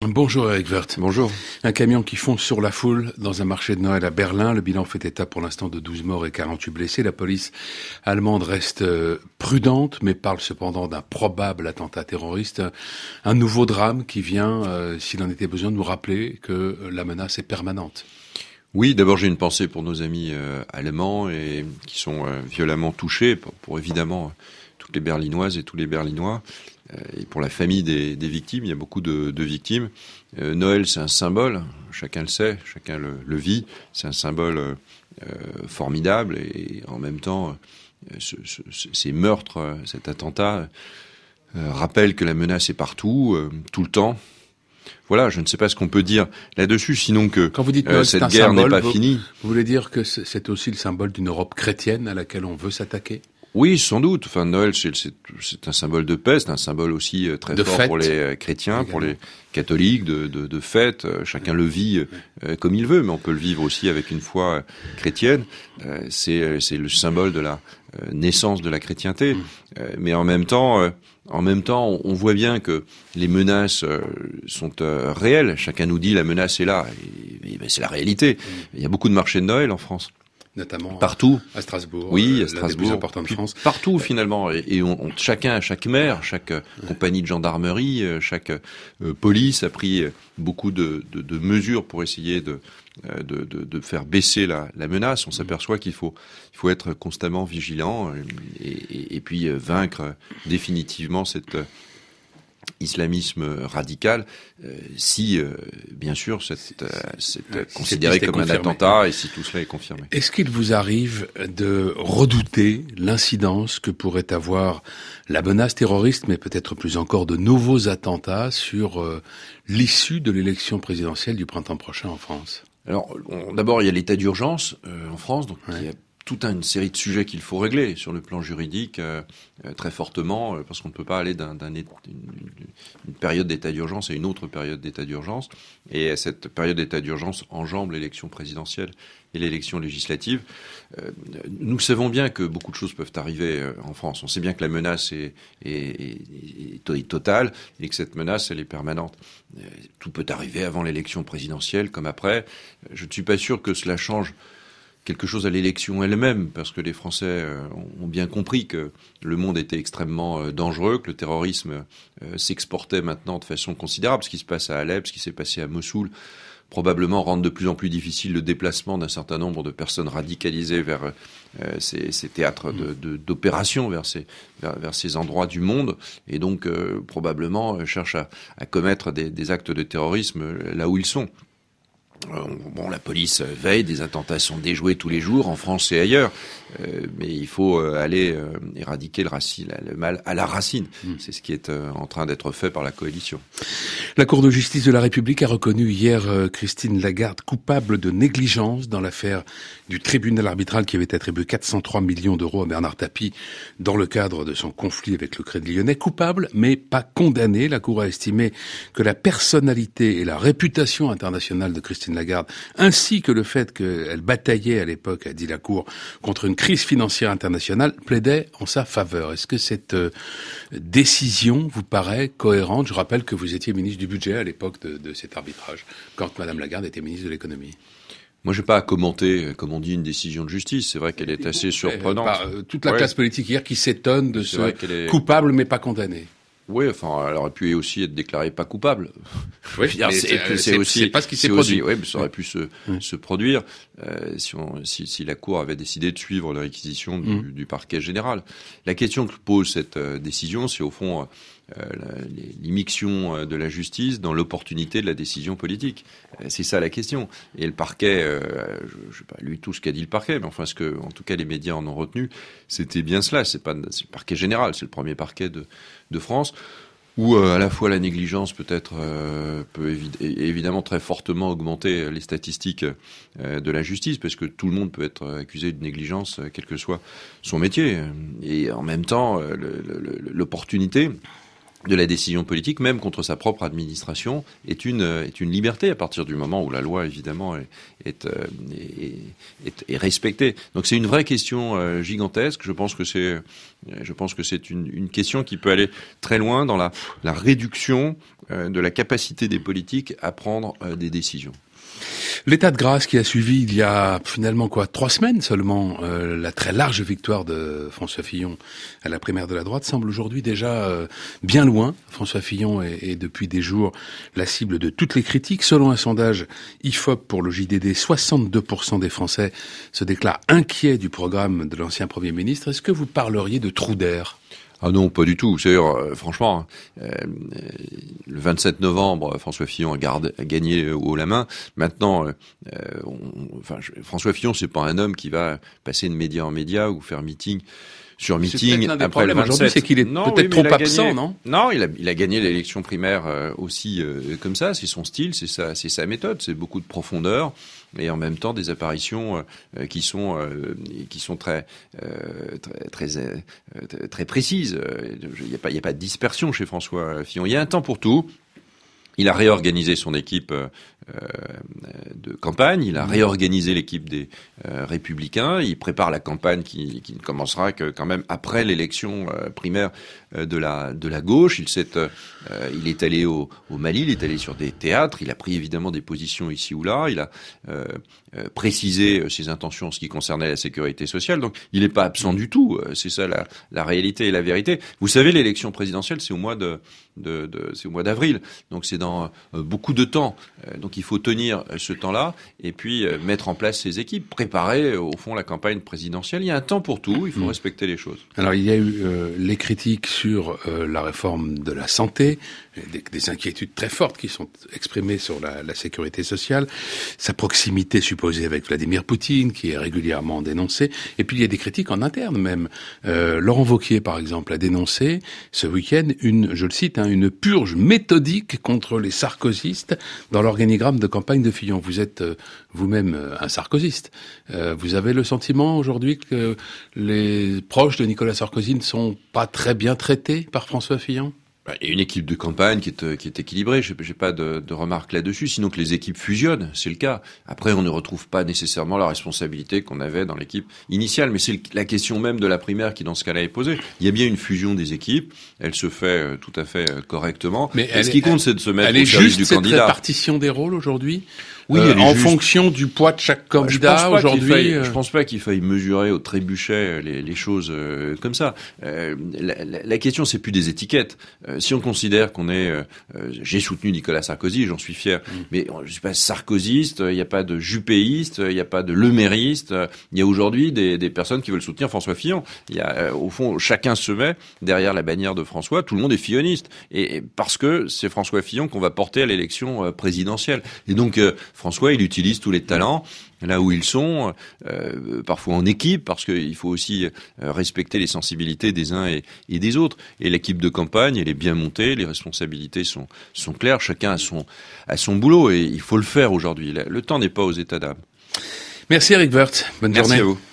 Bonjour Eric Woerth. Bonjour. Un camion qui fonce sur la foule dans un marché de Noël à Berlin. Le bilan fait état pour l'instant de 12 morts et 48 blessés. La police allemande reste prudente, mais parle cependant d'un probable attentat terroriste. Un nouveau drame qui vient, s'il en était besoin, de nous rappeler que la menace est permanente. Oui, d'abord j'ai une pensée pour nos amis allemands et qui sont violemment touchés, pour évidemment toutes les Berlinoises et tous les Berlinois. Et pour la famille des victimes, il y a beaucoup de victimes. Noël, c'est un symbole, chacun le sait, chacun le vit. C'est un symbole formidable et en même temps, ces meurtres, cet attentat rappellent que la menace est partout, tout le temps. Voilà, je ne sais pas ce qu'on peut dire là-dessus, sinon que quand vous dites Noël, cette guerre n'est pas finie. Vous voulez dire que c'est aussi le symbole d'une Europe chrétienne à laquelle on veut s'attaquer ? Oui, sans doute. Enfin, Noël, c'est un symbole de paix, c'est un symbole aussi très fort fête, pour les chrétiens, également. Pour les catholiques, de fête. Chacun le vit comme il veut, mais on peut le vivre aussi avec une foi chrétienne. C'est le symbole de la naissance de la chrétienté. Mais en même temps, on voit bien que les menaces sont réelles. Chacun nous dit la menace est là, et c'est la réalité. Il y a beaucoup de marchés de Noël en France. Notamment partout. À Strasbourg. Oui, à Strasbourg. L'un des plus importants de France. Partout, finalement. Et chaque maire, chaque compagnie de gendarmerie, chaque police a pris beaucoup de mesures pour essayer de faire baisser la menace. On s'aperçoit qu'il faut être constamment vigilant et puis vaincre définitivement cet islamisme radical, si bien sûr c'est considéré comme un attentat et si tout cela est confirmé. Est-ce qu'il vous arrive de redouter l'incidence que pourrait avoir la menace terroriste, mais peut-être plus encore de nouveaux attentats sur l'issue de l'élection présidentielle du printemps prochain en France ? Alors, d'abord il y a l'état d'urgence en France, donc il y a toute une série de sujets qu'il faut régler sur le plan juridique très fortement, parce qu'on ne peut pas aller d'une période d'état d'urgence à une autre période d'état d'urgence. Et cette période d'état d'urgence enjambe l'élection présidentielle et l'élection législative. Nous savons bien que beaucoup de choses peuvent arriver en France. On sait bien que la menace est totale et que cette menace, elle est permanente. Tout peut arriver avant l'élection présidentielle comme après. Je ne suis pas sûr que cela change quelque chose à l'élection elle-même, parce que les Français ont bien compris que le monde était extrêmement dangereux, que le terrorisme s'exportait maintenant de façon considérable. Ce qui se passe à Alep, ce qui s'est passé à Mossoul, probablement rendre de plus en plus difficile le déplacement d'un certain nombre de personnes radicalisées vers ces théâtres d'opération, vers ces endroits du monde, et donc probablement cherchent à commettre des actes de terrorisme là où ils sont. La police veille, des attentats sont déjoués tous les jours en France et ailleurs, mais il faut aller éradiquer le mal à la racine. C'est ce qui est en train d'être fait par la coalition. La Cour de justice de la République a reconnu hier Christine Lagarde coupable de négligence dans l'affaire du tribunal arbitral qui avait attribué 403 millions d'euros à Bernard Tapie dans le cadre de son conflit avec le Crédit Lyonnais. Coupable, mais pas condamné. La Cour a estimé que la personnalité et la réputation internationale de Christine Lagarde, ainsi que le fait qu'elle bataillait à l'époque, a dit la Cour, contre une crise financière internationale, plaidaient en sa faveur. Est-ce que cette décision vous paraît cohérente ? Je rappelle que vous étiez ministre du Budget à l'époque de cet arbitrage, quand Madame Lagarde était ministre de l'Économie. Moi, je n'ai pas à commenter, comme on dit, une décision de justice. C'est vrai qu'elle est assez surprenante. Toute la classe politique hier qui s'étonne de ce coupable mais pas condamné. Oui, enfin, elle aurait pu aussi être déclarée pas coupable. Oui, c'est pas ce qui s'est produit. Oui, mais ça aurait pu se produire si la Cour avait décidé de suivre les réquisitions du parquet général. La question que pose cette décision, c'est au fond l'immixtion de la justice dans l'opportunité de la décision politique. C'est ça la question. Et le parquet, je n'ai pas lu tout ce qu'a dit le parquet, mais enfin, en tout cas, les médias en ont retenu, c'était bien cela. C'est le parquet général, c'est le premier parquet de France, où à la fois la négligence peut-être peut évidemment très fortement augmenter les statistiques de la justice, parce que tout le monde peut être accusé de négligence, quel que soit son métier. Et en même temps, l'opportunité de la décision politique, même contre sa propre administration, est une liberté à partir du moment où la loi, évidemment, est respectée. Donc c'est une vraie question gigantesque. Je pense que c'est une question qui peut aller très loin dans la réduction de la capacité des politiques à prendre des décisions. L'état de grâce qui a suivi il y a finalement 3 semaines seulement, la très large victoire de François Fillon à la primaire de la droite semble aujourd'hui déjà bien loin. François Fillon est depuis des jours la cible de toutes les critiques. Selon un sondage IFOP pour le JDD, 62% des Français se déclarent inquiets du programme de l'ancien Premier ministre. Est-ce que vous parleriez de trou d'air ? Ah non, pas du tout. C'est-à-dire, franchement, le 27 novembre, François Fillon a gagné haut la main. Maintenant, François Fillon, c'est pas un homme qui va passer de média en média ou faire meeting sur meeting après le 27. Aujourd'hui, c'est qu'il est peut-être trop absent, non ? Non, il a gagné l'élection primaire aussi comme ça. C'est son style, c'est sa méthode. C'est beaucoup de profondeur et en même temps des apparitions qui sont très précises. Il y a pas de dispersion chez François Fillon. Il y a un temps pour tout. Il a réorganisé son équipe de campagne, il a réorganisé l'équipe des Républicains, il prépare la campagne qui ne commencera que quand même après l'élection primaire de la gauche. Il est allé au Mali, il est allé sur des théâtres, il a pris évidemment des positions ici ou là, il a précisé ses intentions en ce qui concernait la sécurité sociale. Donc il n'est pas absent du tout. C'est ça la réalité et la vérité. Vous savez, l'élection présidentielle, c'est au mois c'est au mois d'avril. Donc c'est dans beaucoup de temps. Donc il faut tenir ce temps-là et puis mettre en place ses équipes, préparer au fond la campagne présidentielle. Il y a un temps pour tout, il faut respecter les choses. Alors il y a eu les critiques sur la réforme de la santé, des inquiétudes très fortes qui sont exprimées sur la sécurité sociale, sa proximité supposée avec Vladimir Poutine qui est régulièrement dénoncée, et puis il y a des critiques en interne même. Laurent Wauquiez par exemple a dénoncé ce week-end je le cite, une purge méthodique contre les sarkozystes dans l'organigramme de campagne de Fillon. Vous êtes vous-même un sarkozyste. Vous avez le sentiment aujourd'hui que les proches de Nicolas Sarkozy ne sont pas très bien traités par François Fillon ? Il y a une équipe de campagne qui est équilibrée. J'ai pas de remarques là-dessus, sinon que les équipes fusionnent, c'est le cas. Après, on ne retrouve pas nécessairement la responsabilité qu'on avait dans l'équipe initiale, mais c'est la question même de la primaire qui, dans ce cas-là, est posée. Il y a bien une fusion des équipes, elle se fait tout à fait correctement. Mais ce qui compte, c'est de se mettre au service du candidat. Elle est juste cette répartition des rôles aujourd'hui ? Oui, en fonction du poids de chaque candidat aujourd'hui. Je pense pas qu'il faille mesurer au trébuchet les choses comme ça. La question, c'est plus des étiquettes. Si on considère qu'on est, j'ai soutenu Nicolas Sarkozy, j'en suis fier, mais je suis pas sarkozyste. Il n'y a pas de juppéiste, il n'y a pas de lemériste. Il y a aujourd'hui des personnes qui veulent soutenir François Fillon. Il y a, au fond, chacun se met derrière la bannière de François. Tout le monde est filloniste, et parce que c'est François Fillon qu'on va porter à l'élection présidentielle. Et donc François, il utilise tous les talents là où ils sont, parfois en équipe, parce qu'il faut aussi respecter les sensibilités des uns et des autres. Et l'équipe de campagne, elle est bien montée, les responsabilités sont claires, chacun a son boulot, et il faut le faire aujourd'hui. Le temps n'est pas aux états d'âme. Merci Éric Woerth, bonne journée. Merci à vous.